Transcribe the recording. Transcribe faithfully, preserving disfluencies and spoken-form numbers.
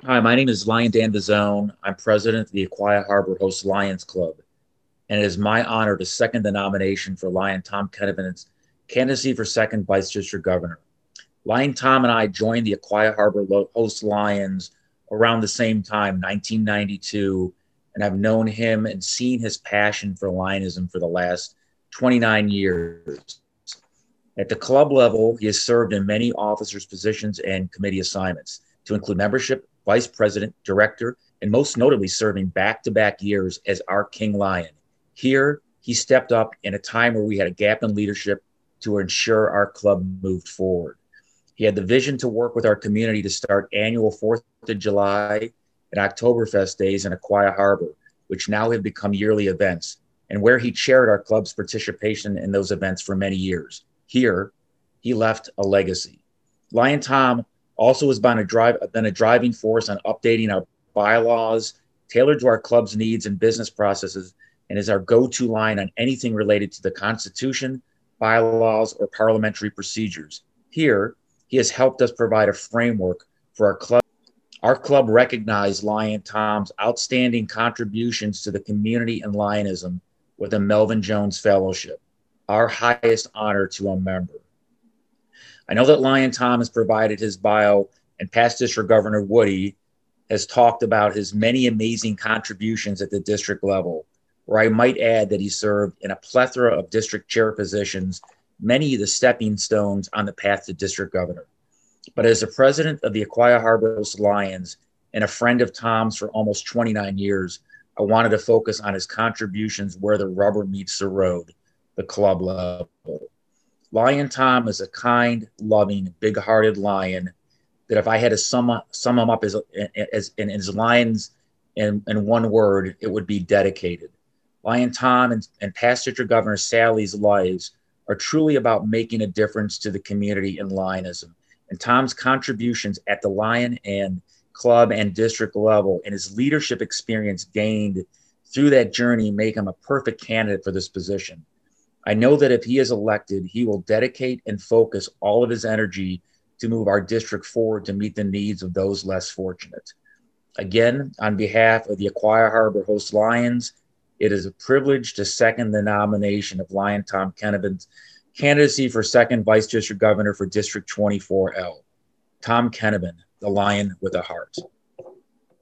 Hi, my name is Lion Dan DeZone. I'm president of the Aquia Harbor Host Lions Club, and it is my honor to second the nomination for Lion Tom Kennevin's candidacy for second vice district governor. Lion Tom and I joined the Aquia Harbor Host Lions around the same time, nineteen ninety-two, and I've known him and seen his passion for Lionism for the last twenty-nine years. At the club level, he has served in many officers' positions and committee assignments, to include membership, vice president, director, and most notably serving back to back years as our King Lion. Here, he stepped up in a time where we had a gap in leadership to ensure our club moved forward. He had the vision to work with our community to start annual fourth of July and Oktoberfest days in Aquia Harbor, which now have become yearly events, and where he chaired our club's participation in those events for many years. Here, he left a legacy. Lion Tom also has been a, drive, been a driving force on updating our bylaws tailored to our club's needs and business processes, and is our go-to line on anything related to the Constitution, bylaws, or parliamentary procedures. Here, he has helped us provide a framework for our club. Our club recognized Lion Tom's outstanding contributions to the community and Lionism with a Melvin Jones Fellowship, our highest honor to a member. I know that Lion Tom has provided his bio, and past district governor Woody has talked about his many amazing contributions at the district level, where I might add that he served in a plethora of district chair positions, many of the stepping stones on the path to district governor. But as the president of the Aquia Harbor Lions and a friend of Tom's for almost twenty-nine years, I wanted to focus on his contributions where the rubber meets the road, the club level. Lion Tom is a kind, loving, big-hearted lion that if I had to sum, up, sum him up as, as in his lines in, in one word, it would be dedicated. Lion Tom and, and past district governor Sally's lives are truly about making a difference to the community in Lionism. And Tom's contributions at the Lion and club and district level and his leadership experience gained through that journey make him a perfect candidate for this position. I know that if he is elected, he will dedicate and focus all of his energy to move our district forward to meet the needs of those less fortunate. Again, on behalf of the Aquia Harbor Host Lions, it is a privilege to second the nomination of Lion Tom Kennevin's candidacy for second vice district governor for District twenty-four L. Tom Kennevin, the Lion with a Heart.